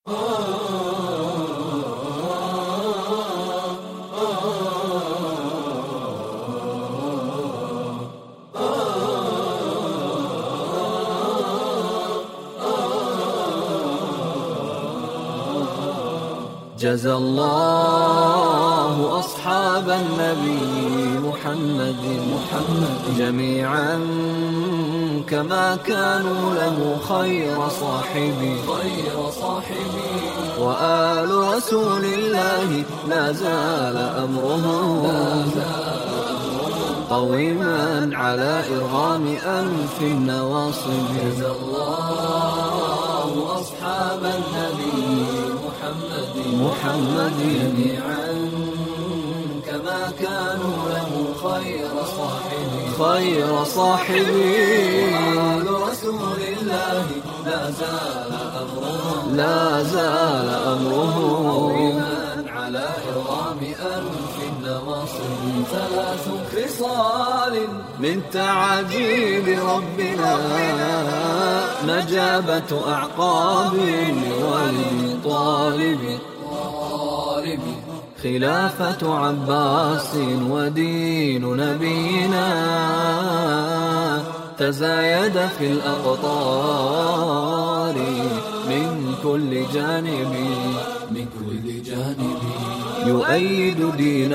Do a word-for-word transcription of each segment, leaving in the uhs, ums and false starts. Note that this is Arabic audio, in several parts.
جزى الله أصحاب النبي محمد محمد جميعا كما كانوا له خير صاحبي خير صاحبي وآل رسول الله لا زال أمرهم قويما على إرغام أنف النواصب. جزى الله أصحاب النبي محمد محمد جميعا كما كانوا له خير صاحبي خير صاحبي وآل رسول الله لا زال أمرهم لا زال أمرهم قويما على إرغام أنف النواصب. ثلاث خصال من تعاجيب ربنا نجابة أعقاب لولي طالب خلافة عباس ودين نبينا تزايد في الأقطار من كل جانب من كل جانب يؤيد دين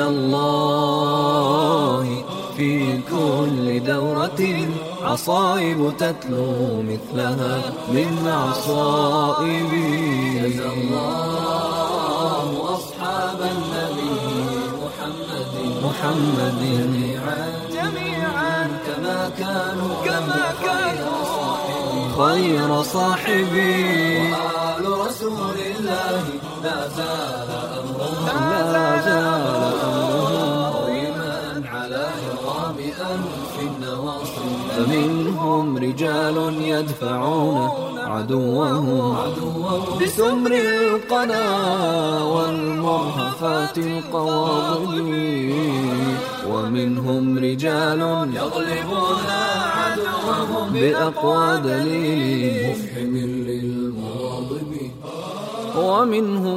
الله في كل دورة عصائب تتلو مثلها من عصائب. جزى الله أصحاب النبي محمد محمد جميعا جميعا كما كانوا كما كانوا خير صاحبي وآل رسول الله لا زال أمرهم لا زال أمرهم قويما على إرغام أنف النواصب. فمنهم رجال يدفعون عدوهم بسمر القنا والمرهفات القواضب ومنهم رجال يغلبون عدوهم بأقوى دليل مفحم للمواضب ومنهم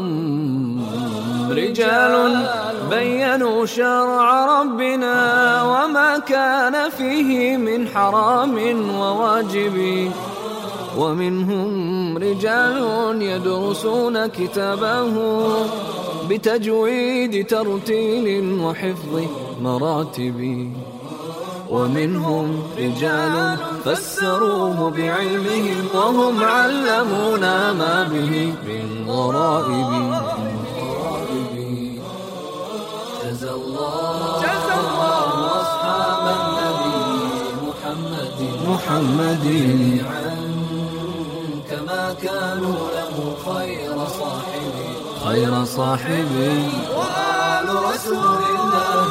رجال بينوا شرع ربنا وما كان فيه من حرام وواجب ومنهم رجال يدرسون كتابه بتجويد ترتيل وحفظ مراتب ومنهم رجال فسروه بعلمهم وهم علمونا ما به من غرائب. جزى الله جزى الله أصحاب النبي محمد محمد جميعا كما كانوا له خير صاحبي خير صاحبي وآل رسول الله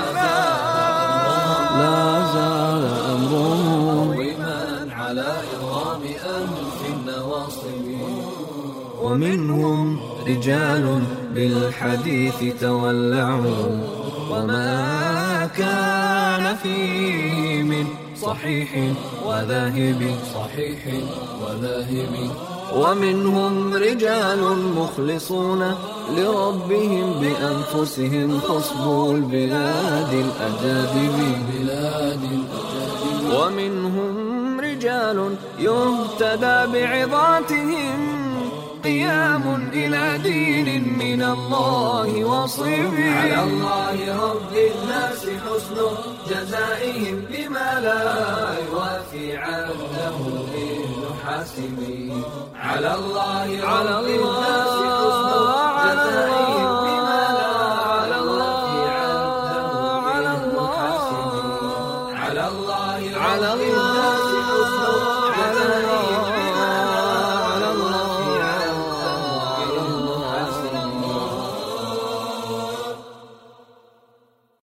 لا زال أمرهم قويما على إرغام أنف النواصب. ومنهم رجال بالحديث تولعوا وما كان فيه من صحيح وذاهب صحيح وذاهب ومنهم رجال مخلصون لربهم بأنفسهم خصبوا البلاد الأجادب بلاد الأجادب ومنهم رجال يهتدى بعظاتهم قيام إلى دين من الله وصيب. على الله رب الناس حسن جزائهم بما لا يوافي عهده إن حاسبي. على الله رب الناس حسن